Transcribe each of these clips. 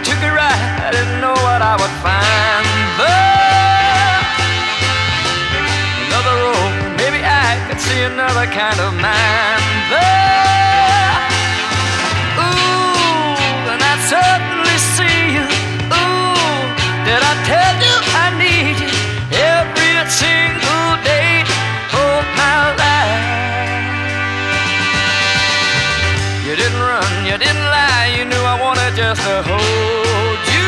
took a ride, I didn't know what I would find. But another road, maybe I could see another kind of mind. But ooh, and I certainly see you. Ooh, did I tell you I need you every single day of my life? You didn't run, you didn't lie, you knew I wanted just to hold you.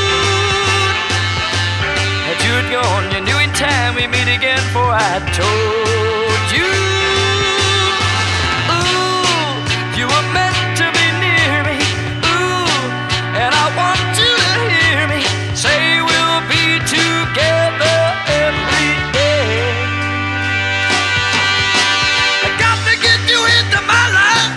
Had you had gone, you knew in time we'd meet again, for I told you. Ooh, you were meant to be near me. Ooh, and I want you to hear me say we'll be together every day. I got to get you into my life.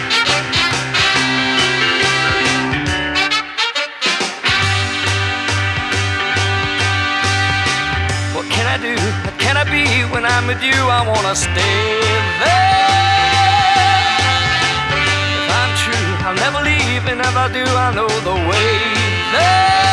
What can I do? What can I be? When I'm with you, I wanna stay there. If I'm true, I'll never leave, and if I do, I know the way there.